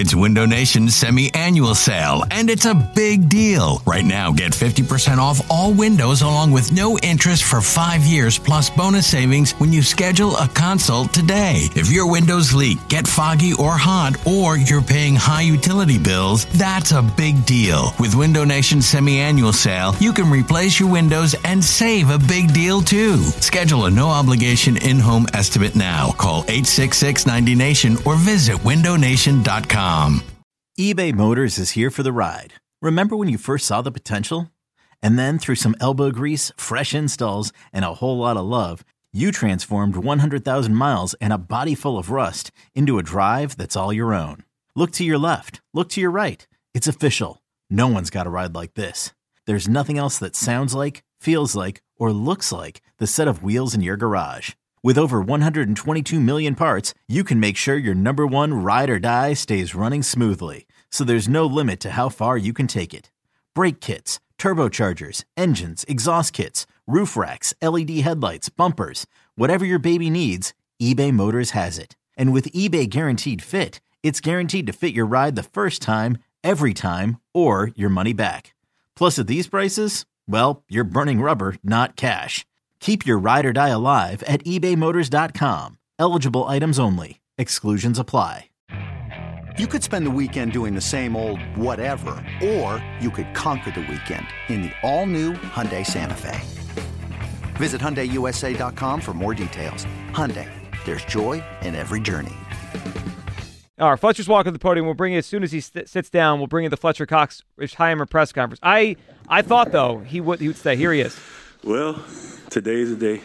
It's Window Nation's semi-annual sale, and it's a big deal. Right now, get 50% off all windows along with no interest for 5 years plus bonus savings when you schedule a consult today. If your windows leak, get foggy or hot, or you're paying high utility bills, that's a big deal. With Window Nation's semi-annual sale, you can replace your windows and save a big deal too. Schedule a no-obligation in-home estimate now. Call 866-90NATION or visit windownation.com. eBay Motors is here for the ride. Remember when you first saw the potential? And then through some elbow grease, fresh installs, and a whole lot of love, you transformed 100,000 miles and a body full of rust into a drive that's all your own. Look to your left. Look to your right. It's official. No one's got a ride like this. There's nothing else that sounds like, feels like, or looks like the set of wheels in your garage. With over 122 million parts, you can make sure your number one ride or die stays running smoothly, so there's no limit to how far you can take it. Brake kits, turbochargers, engines, exhaust kits, roof racks, LED headlights, bumpers, whatever your baby needs, eBay Motors has it. And with eBay Guaranteed Fit, it's guaranteed to fit your ride the first time, every time, or your money back. Plus at these prices, well, you're burning rubber, not cash. Keep your ride or die alive at ebaymotors.com. Eligible items only. Exclusions apply. You could spend the weekend doing the same old whatever, or you could conquer the weekend in the all-new Hyundai Santa Fe. Visit HyundaiUSA.com for more details. Hyundai, there's joy in every journey. All right, Fletcher's walking to the podium. We'll bring you, as soon as he sits down, we'll bring you the Fletcher Cox Richheimer press conference. I thought, though, he would stay. Here he is. Well, today's the day,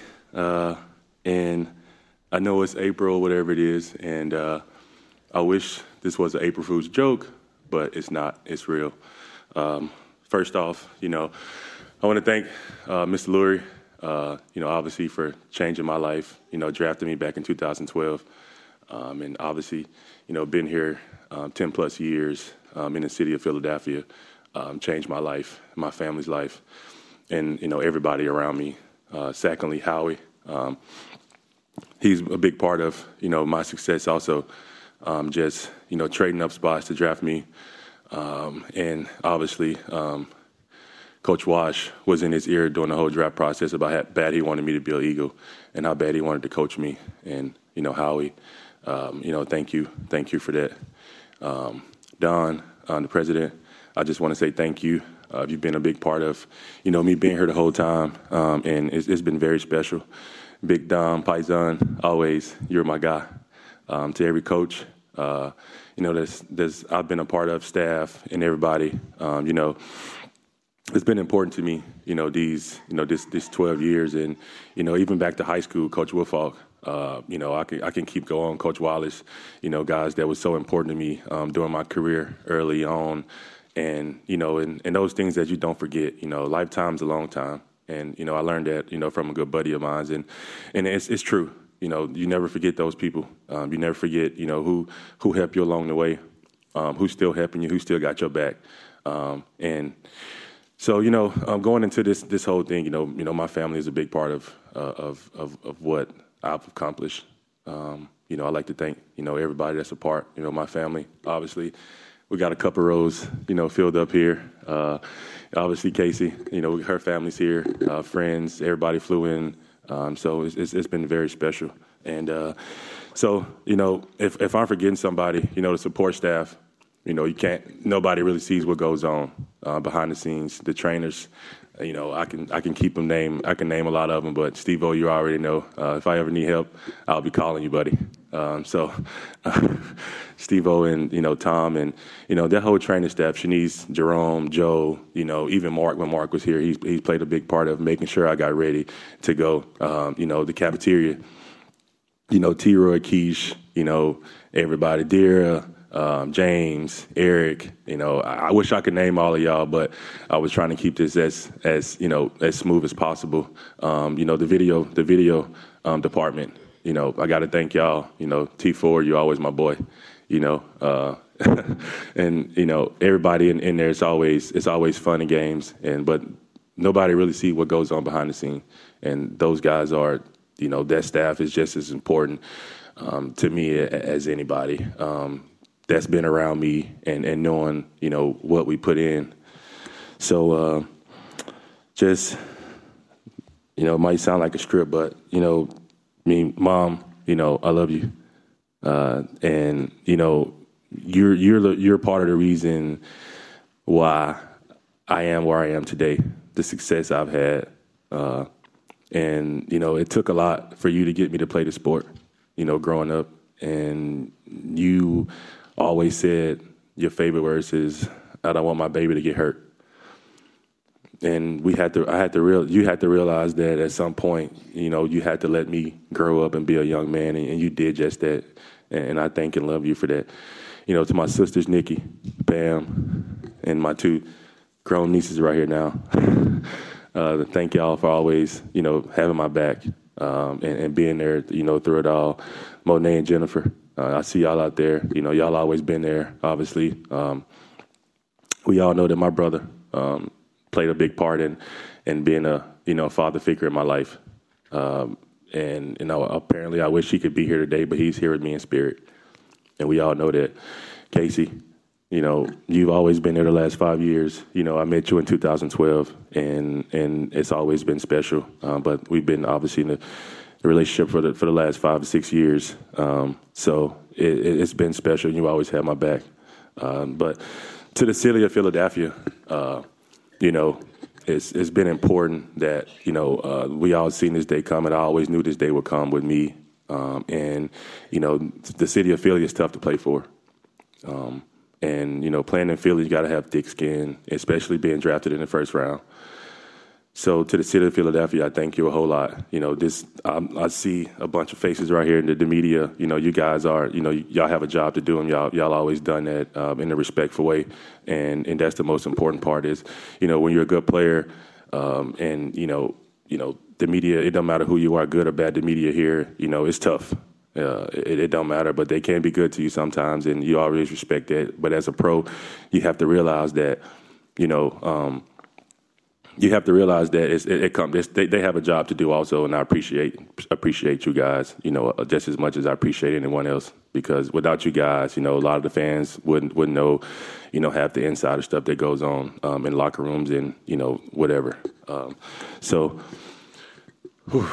and I know it's April, whatever it is, and I wish this was an April Fool's joke, but it's not. It's real. First off, I want to thank Mr. Lurie, obviously for changing my life, drafting me back in 2012, and obviously, been here 10-plus years in the city of Philadelphia, changed my life, my family's life, and, everybody around me. Secondly, Howie, he's a big part of, my success also, just, trading up spots to draft me. And obviously, Coach Wash was in his ear during the whole draft process about how bad he wanted me to be an Eagle and how bad he wanted to coach me. And, Howie, thank you. Thank you for that. Don, the president, I just want to say thank you. You've been a big part of, me being here the whole time, and it's been very special. Big Dom, Paisan, always, you're my guy. To every coach, I've been a part of, staff and everybody, it's been important to me, this 12 years, and, even back to high school, Coach Woodfalk, I can keep going. Coach Wallace, guys that was so important to me during my career early on. And, and those things that you don't forget, lifetime's a long time. And, I learned that, from a good buddy of mine. And it's true. You never forget those people. You never forget, who helped you along the way, who's still helping you, who still got your back. And so, going into this whole thing, my family is a big part of what I've accomplished. I'd like to thank, everybody that's a part, my family, obviously. We got a couple rows, filled up here. Obviously, Casey, her family's here, friends, everybody flew in. So it's been very special. And so, if I'm forgetting somebody, the support staff, nobody really sees what goes on behind the scenes. The trainers, I can keep them name. I can name a lot of them, but Steve-O, you already know. If I ever need help, I'll be calling you, buddy. So Steve-O and, Tom and, that whole training staff, Shanice, Jerome, Joe, even Mark, when Mark was here, he played a big part of making sure I got ready to go. The cafeteria, T-Roy, Keish, everybody, Dira, James, Eric, I wish I could name all of y'all, but I was trying to keep this as smooth as possible. The video department, I got to thank y'all, T4, you're always my boy, and, everybody in there, it's always fun and games, but nobody really see what goes on behind the scene. And those guys are, that staff is just as important to me as anybody. that's been around me and knowing, you know, what we put in. So just, you know, it might sound like a script, but, you know, Mom, you know, I love you. And, you know, you're part of the reason why I am where I am today, the success I've had. And, you know, it took a lot for you to get me to play the sport, you know, growing up. And you always said your favorite words is, I don't want my baby to get hurt. And you had to realize that at some point, you know, you had to let me grow up and be a young man, and you did just that. And I thank and love you for that. You know, to my sisters, Nikki, Pam, and my 2 grown nieces right here now. Thank y'all for always, you know, having my back and being there, you know, through it all. Monet and Jennifer, I see y'all out there. You know, y'all always been there, obviously. We all know that my brother played a big part in being a, you know, father figure in my life. And, you know, apparently I wish he could be here today, but he's here with me in spirit. And we all know that. Casey, you know, you've always been there the last 5 years. You know, I met you in 2012, and it's always been special. But we've been obviously in the relationship for the last 5 or 6 years. So it's been special. You always had my back. But to the city of Philadelphia, you know, it's been important that, you know, we all seen this day coming. I always knew this day would come with me. And, you know, the city of Philly is tough to play for. And, you know, playing in Philly, you got to have thick skin, especially being drafted in the first round. So to the city of Philadelphia, I thank you a whole lot. You know, I see a bunch of faces right here in the media. You know, you guys are, you know, y'all have a job to do, and y'all always done that in a respectful way. And that's the most important part is, you know, when you're a good player, and you know, the media, it don't matter who you are, good or bad, the media here, you know, it's tough. It don't matter, but they can be good to you sometimes, and you always respect that. But as a pro, you have to realize that, you know, you have to realize that they have a job to do also, and I appreciate you guys, you know, just as much as I appreciate anyone else, because without you guys, you know, a lot of the fans wouldn't know, you know, half the insider stuff that goes on in locker rooms and, you know, whatever. So. Whew.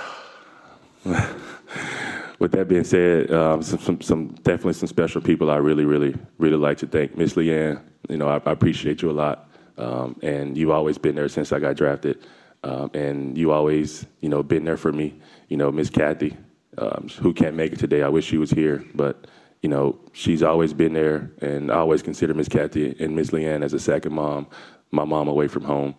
With that being said, definitely some special people I really like to thank. Miss Leanne, you know, I appreciate you a lot, and you've always been there since I got drafted, and you always, you know, been there for me. You know, Miss Kathy, who can't make it today. I wish she was here, but you know, she's always been there, and I always consider Miss Kathy and Miss Leanne as a second mom, my mom away from home.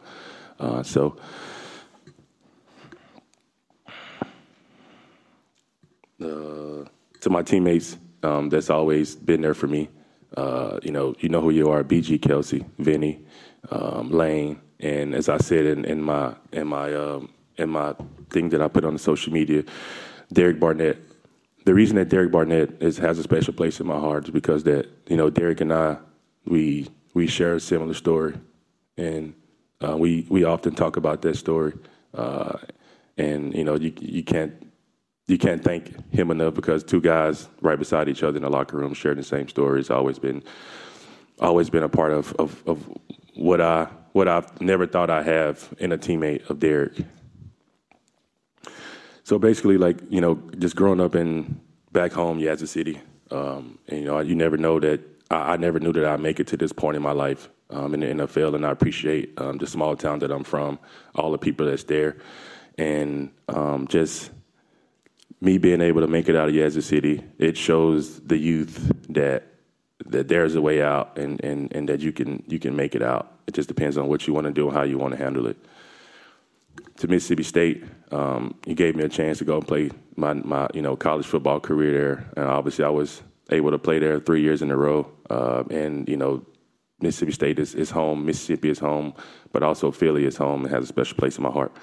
To my teammates, that's always been there for me. You know who you are: BG, Kelsey, Vinny, Lane, and as I said in my thing that I put on the social media, Derek Barnett. The reason that Derek Barnett has a special place in my heart is because that, you know, Derek and I, we share a similar story, and we often talk about that story, and you know, you can't thank him enough, because 2 guys right beside each other in the locker room sharing the same story. It's always been a part of what I've never thought I have in a teammate of Derek. So basically, like, you know, just growing up back home, Yazoo City, and you know, you never know that I never knew that I'd make it to this point in my life in the NFL, and I appreciate the small town that I'm from, all the people that's there, and just me being able to make it out of Yazoo City. It shows the youth that there's a way out, and that you can make it out. It just depends on what you want to do and how you want to handle it. To Mississippi State, you gave me a chance to go and play my you know, college football career there, and obviously I was able to play there 3 years in a row. And you know, Mississippi State is home, Mississippi is home, but also Philly is home and has a special place in my heart.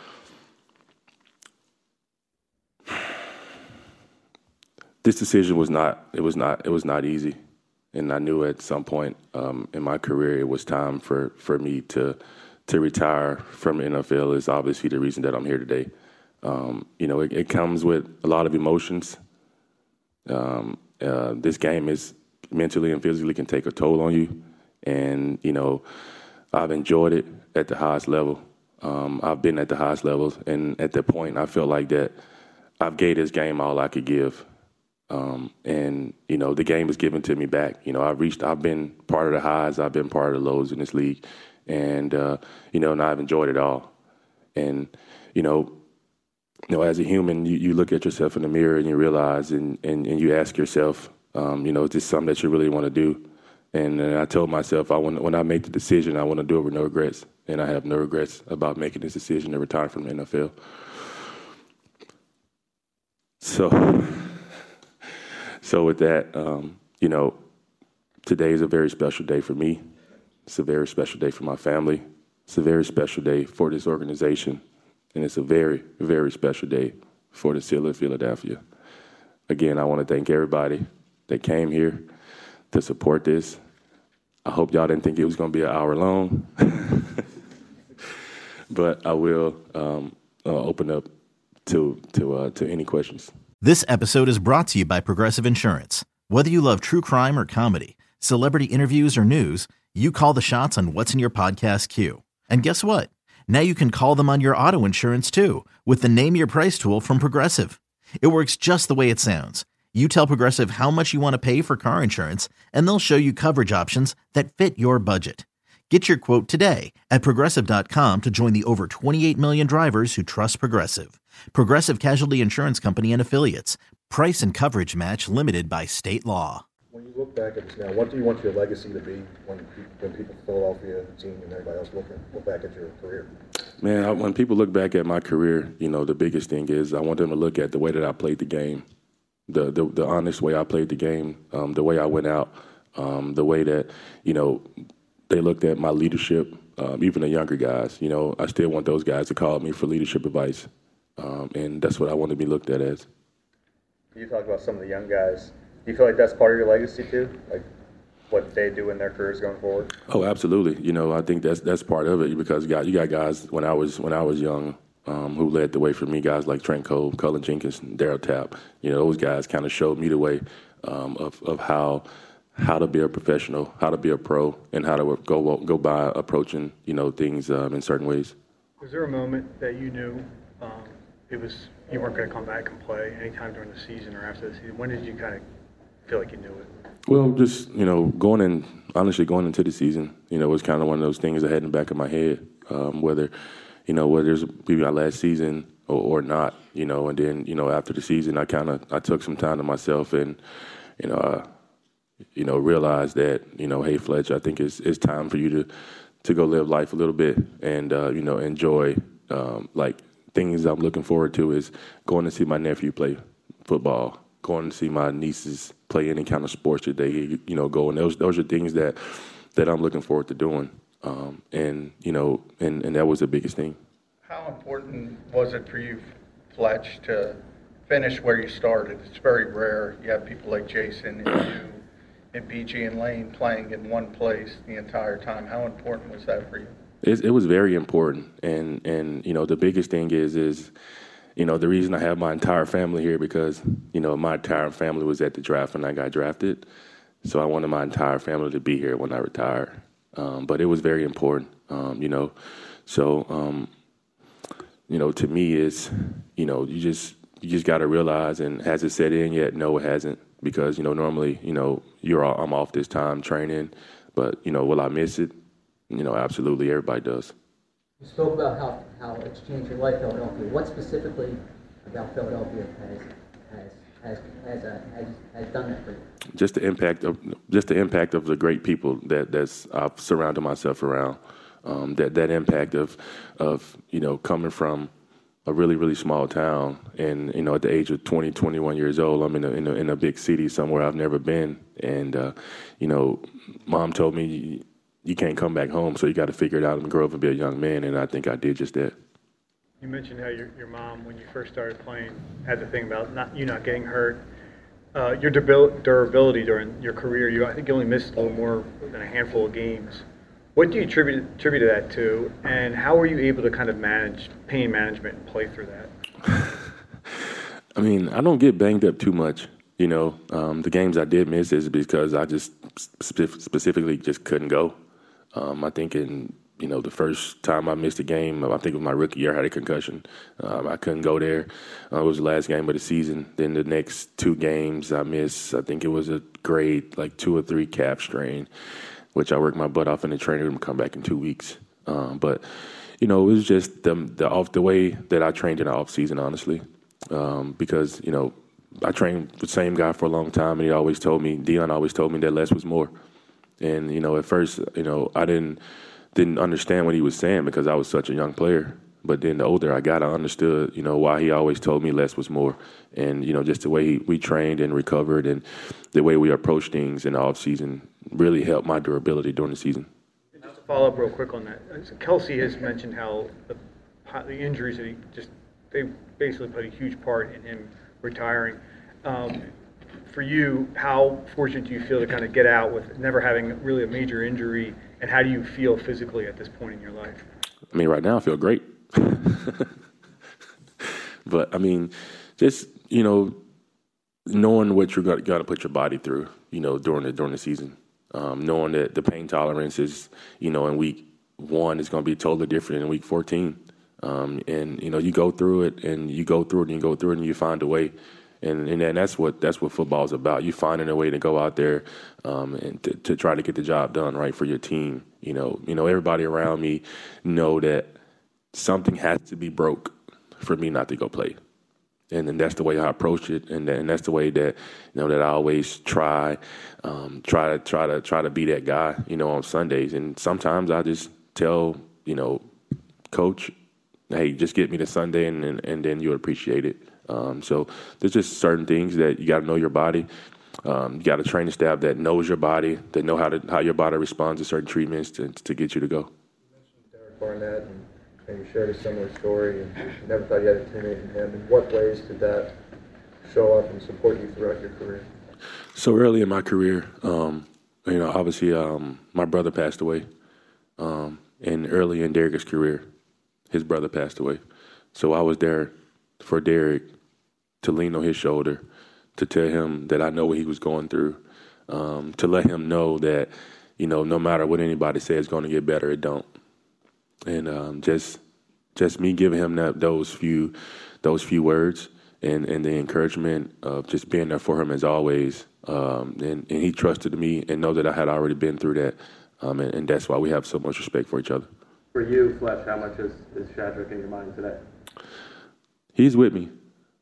This decision was not easy, and I knew at some point in my career it was time for me to retire from the NFL. Is obviously the reason that I'm here today. You know, it comes with a lot of emotions. This game is mentally and physically can take a toll on you. And, you know, I've enjoyed it at the highest level. I've been at the highest levels. And at that point, I felt like that I've gave this game all I could give. And, you know, the game was given to me back. You know, I've been part of the highs, I've been part of the lows in this league. And, you know, and I've enjoyed it all. And, you know, as a human, you look at yourself in the mirror and you realize and you ask yourself, you know, is this something that you really want to do? And I told myself, when I make the decision, I want to do it with no regrets. And I have no regrets about making this decision to retire from the NFL. So with that, you know, today is a very special day for me. It's a very special day for my family. It's a very special day for this organization. And it's a very, very special day for the city of Philadelphia. Again, I want to thank everybody that came here to support this. I hope y'all didn't think it was going to be an hour long. But I will open up to any questions. This episode is brought to you by Progressive Insurance. Whether you love true crime or comedy, celebrity interviews or news, you call the shots on what's in your podcast queue. And guess what? Now you can call them on your auto insurance too with the Name Your Price tool from Progressive. It works just the way it sounds. You tell Progressive how much you want to pay for car insurance, and they'll show you coverage options that fit your budget. Get your quote today at Progressive.com to join the over 28 million drivers who trust Progressive. Progressive Casualty Insurance Company and Affiliates. Price and coverage match limited by state law. When you look back at this now, what do you want your legacy to be when people, Philadelphia, the team, and everybody else look back at your career? Man, when people look back at my career, you know, the biggest thing is I want them to look at the way that I played the game. The honest way I played the game, the way I went out, the way that, you know, they looked at my leadership, even the younger guys. You know, I still want those guys to call me for leadership advice, and that's what I want to be looked at as. You talk about some of the young guys. Do you feel like that's part of your legacy too, like what they do in their careers going forward? Oh, absolutely. You know, I think that's part of it because you got guys when I was young. Who led the way for me, guys like Trent Cole, Cullen Jenkins, and Darryl Tapp. You know, those guys kind of showed me the way of how to be a professional, how to be a pro, and how to go by approaching, you know, things in certain ways. Was there a moment that you knew you weren't going to come back and play anytime during the season or after the season? When did you kind of feel like you knew it? Well, just, you know, going into the season, you know, was kind of one of those things I had in the back of my head, whether it's maybe my last season or not, you know. And then, you know, after the season, I took some time to myself and, realized that, you know, hey, Fletch, I think it's time for you to go live life a little bit and, enjoy, like, things I'm looking forward to is going to see my nephew play football, going to see my nieces play any kind of sports that they, you know, go. And those are things that I'm looking forward to doing. And that was the biggest thing. How important was it for you, Fletch, to finish where you started? It's very rare. You have people like Jason and you and BG and Lane playing in one place the entire time. How important was that for you? It was very important. And you know, the biggest thing is, you know, the reason I have my entire family here because, you know, my entire family was at the draft when I got drafted. So I wanted my entire family to be here when I retired. But it was very important, you know. So, you know, to me is, you know, you just got to realize, and has it set in yet? No, it hasn't, because, you know, normally, you know, I'm off this time training, but, you know, will I miss it? You know, absolutely, everybody does. You spoke about how it's changed your life, Philadelphia. What specifically about Philadelphia has done that for you? Just the impact of the great people that's I've surrounded myself around. That impact of you know, coming from a really, really small town, and, you know, at the age of 20, 21 years old, I'm in a big city somewhere I've never been, and you know, Mom told me you can't come back home, so you got to figure it out and grow up and be a young man, and I think I did just that. You mentioned how your mom, when you first started playing, had the thing about not getting hurt. Your durability during your career, I think you only missed a little more than a handful of games. What do you attribute that to, and how were you able to kind of manage pain management and play through that? I mean, I don't get banged up too much. The games I did miss is because I just specifically just couldn't go. I think the first time I missed a game, I think it was my rookie year, I had a concussion. I couldn't go there. It was the last game of the season. Then the next 2 games I missed, I think it was a grade, like 2 or 3 calf strain, which I worked my butt off in the training room to come back in 2 weeks. But it was just the way that I trained in the off season, honestly, because I trained with the same guy for a long time, and Deion always told me that less was more. And at first, I didn't understand what he was saying because I was such a young player. But then the older I got, I understood, why he always told me less was more. And, just the way we trained and recovered and the way we approached things in the off season really helped my durability during the season. Just to follow up real quick on that, Kelsey has mentioned how the injuries that they basically played a huge part in him retiring. For you, how fortunate do you feel to kind of get out with never having really a major injury, and how do you feel physically at this point in your life? I mean, right now I feel great. But, just, knowing what you're going to put your body through, during the season, knowing that the pain tolerance is, in week 1 is going to be totally different in week 14. And you go through it and you go through it and you go through it and you find a way. And that's what football is about. You finding a way to go out there and to try to get the job done right for your team. Everybody around me know that something has to be broke for me not to go play. And then that's the way I approach it, and that's the way that that I always try to be that guy, on Sundays. And sometimes I just tell coach, hey, just get me to Sunday, and then you'll appreciate it. So there's just certain things that you got to know your body. You got a training staff that knows your body, that know how your body responds to certain treatments to get you to go. You mentioned Derek Barnett, and you shared a similar story, and you never thought you had a teammate in him. In what ways did that show up and support you throughout your career? So early in my career, obviously my brother passed away, and early in Derek's career, his brother passed away. So I was there for Derek to lean on his shoulder, to tell him that I know what he was going through, to let him know that, no matter what anybody says it's going to get better, it don't. And just me giving him those few words and the encouragement of just being there for him as always. And he trusted me and know that I had already been through that. And that's why we have so much respect for each other. For you, Fletch, how much is Shadrick in your mind today? He's with me.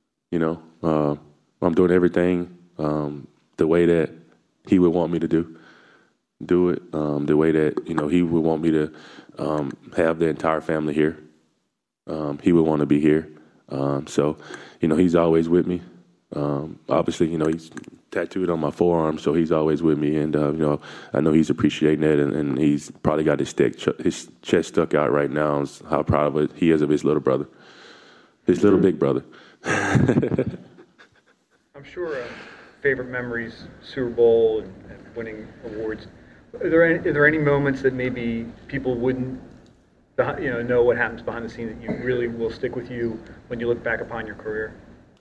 I'm doing everything the way that he would want me to do it, the way that, he would want me to have the entire family here. He would want to be here. So, he's always with me. Obviously, he's tattooed on my forearm, so he's always with me. And, I know he's appreciating that, and he's probably got his chest stuck out right now. How proud of it he is of his little brother, his little big brother. I'm sure favorite memories, Super Bowl and winning awards. Are there any moments that maybe people wouldn't know what happens behind the scenes that you really will stick with you when you look back upon your career?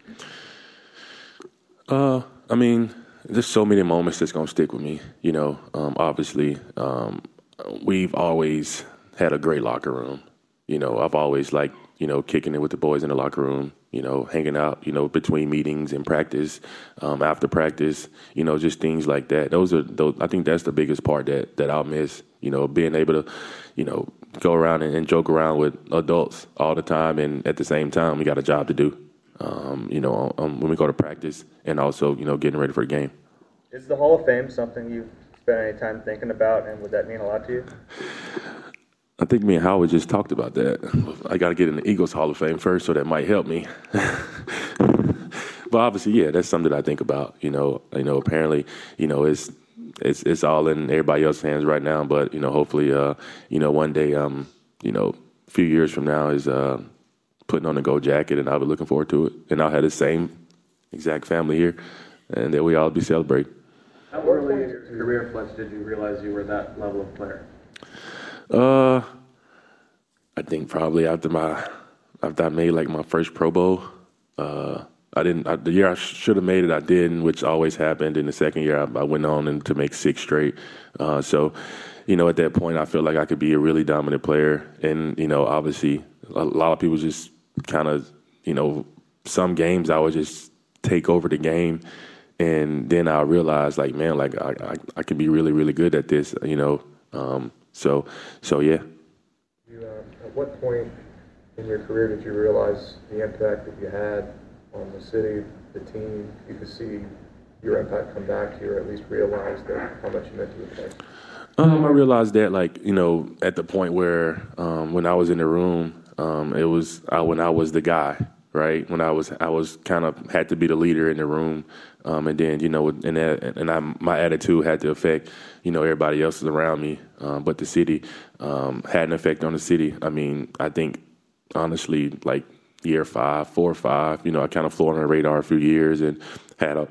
There's so many moments that's going to stick with me. Obviously, we've always had a great locker room. I've always liked, kicking it with the boys in the locker room, hanging out, between meetings and practice, after practice, just things like that. I think that's the biggest part that I'll miss, being able to, go around and joke around with adults all the time. And at the same time, we got a job to do, when we go to practice and also, getting ready for the game. Is the Hall of Fame something you've spent any time thinking about, and would that mean a lot to you? I think me and Howard just talked about that. I got to get in the Eagles Hall of Fame first, so that might help me. But obviously, yeah, that's something that I think about. Apparently, it's all in everybody else's hands right now. But hopefully, one day, a few years from now, is putting on a gold jacket, and I'll be looking forward to it. And I'll have the same exact family here, and that we all be celebrating. How early in your career, Fletch, did you realize you were that level of player? I think probably after I made like my first Pro Bowl, The year I should have made it, I didn't, which always happened. In the second year, I went on to make 6 straight. So, at that point, I feel like I could be a really dominant player. And, obviously, a lot of people just kind of, some games I would just take over the game. And then I realized, like, man, like I can be really, really good at this, So yeah. At what point in your career did you realize the impact that you had on the city, the team? You could see your impact come back to you, or at least realize that how much you meant to the place. I realized that, like, at the point where when I was in the room, it was when I was the guy, right? When I was kind of had to be the leader in the room, and then my attitude had to affect everybody else around me, but the city had an effect on the city. I mean, I think honestly, like year 4 or 5, I kind of flew on the radar a few years and had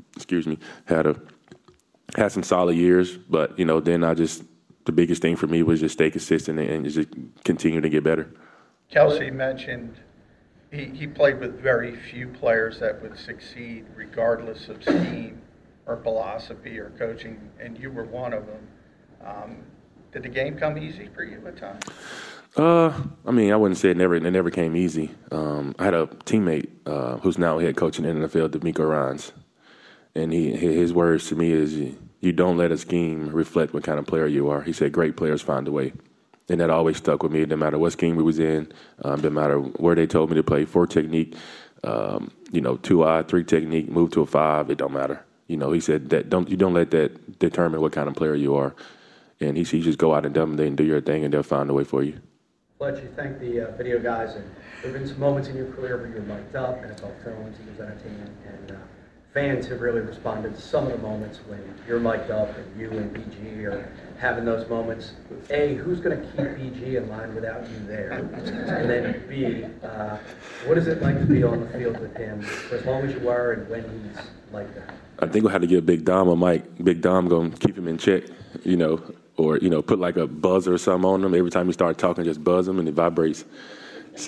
some solid years, but then the biggest thing for me was just stay consistent and just continue to get better. Kelsey mentioned he played with very few players that would succeed regardless of scheme or philosophy or coaching, and you were one of them. Did the game come easy for you at times? I mean, I wouldn't say it never came easy. I had a teammate who's now head coach in the NFL, D'Amico Ryans, and his words to me is, "You don't let a scheme reflect what kind of player you are." He said, "Great players find a way." And that always stuck with me, no matter what scheme we was in, no matter where they told me to play, 4 technique, 2-eye, 3 technique, move to a 5, it don't matter. He said that you don't let that determine what kind of player you are. And he said, you just go out and dominate and do your thing, and they'll find a way for you. Fletch, you thank the video guys, and there have been some moments in your career where you're mic'd up, NFL Films, Eagles Entertainment, and fans have really responded to some of the moments when you're mic'd up and you and BG are having those moments. A, who's going to keep BG in line without you there? And then B, what is it like to be on the field with him for as long as you are and when he's like that? I think we'll have to give Big Dom a mic. Big Dom going to keep him in check, or, put like a buzzer or something on him. Every time he starts talking, just buzz him and it vibrates. So.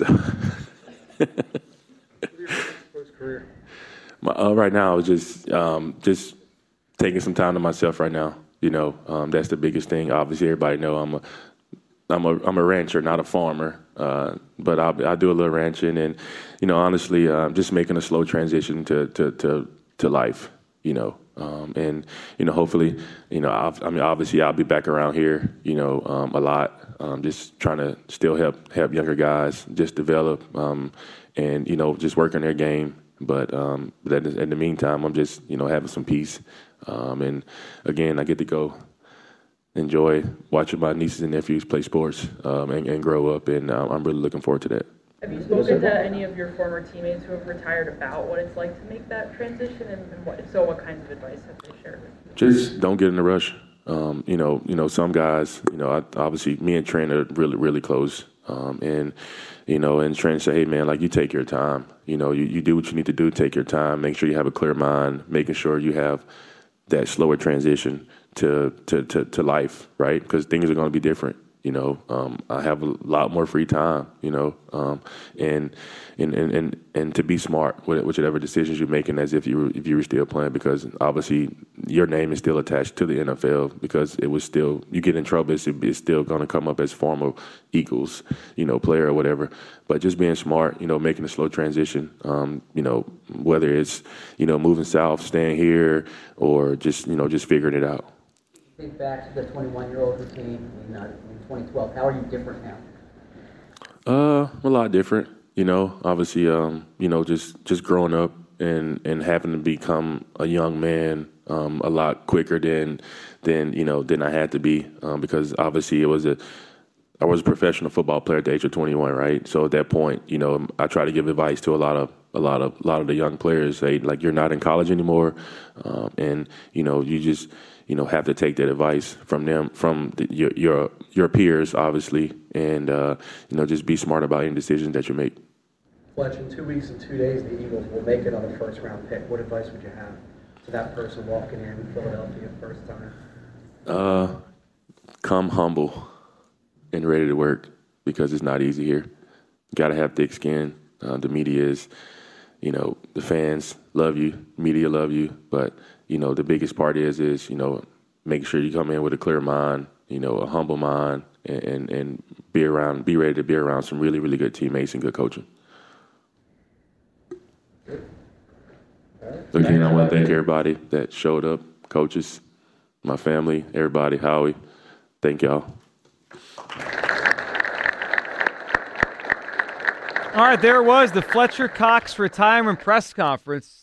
Career? Right now, I was just taking some time to myself right now. That's the biggest thing. Obviously, everybody know I'm a rancher, not a farmer. But I do a little ranching, and honestly, just making a slow transition to life. And hopefully, obviously, I'll be back around here. A lot. Just trying to still help younger guys just develop, and just work on their game. But in the meantime, I'm just having some peace. And again, I get to go enjoy watching my nieces and nephews play sports and grow up, and I'm really looking forward to that. Have you spoken to any of your former teammates who have retired about what it's like to make that transition, and what kinds of advice have they shared with you? Just don't get in a rush. Some guys, obviously me and Trent are really, really close. And Trent say, hey man, like, you take your time. You do what you need to do, take your time, make sure you have a clear mind, making sure you have that slower transition to life, right? Because things are going to be different. I have a lot more free time, and to be smart with whichever decisions you're making, as if you were still playing, because obviously your name is still attached to the NFL, because it was still, you get in trouble, it's still going to come up as former Eagles, player or whatever. But just being smart, making a slow transition, whether it's, moving south, staying here, or just figuring it out. Think back to the 21-year-old who came in 2012. How are you different now? A lot different. Obviously, just growing up and having to become a young man a lot quicker than I had to be, because obviously I was a professional football player at the age of 21, right? So at that point, I try to give advice to a lot of the young players, say, like, you're not in college anymore, and you just have to take that advice from them, from your peers, obviously, and just be smart about any decisions that you make. Fletch, in 2 weeks and 2 days, the Eagles will make it on the first-round pick. What advice would you have to that person walking in Philadelphia first time? Come humble and ready to work, because it's not easy here. You got to have thick skin. The media is, the fans love you, media love you, but, the biggest part is, making sure you come in with a clear mind, a humble mind, and be ready to be around some really, really good teammates and good coaching. Again, I want to thank everybody that showed up, coaches, my family, everybody, Howie. Thank y'all. All right, there was the Fletcher Cox retirement press conference.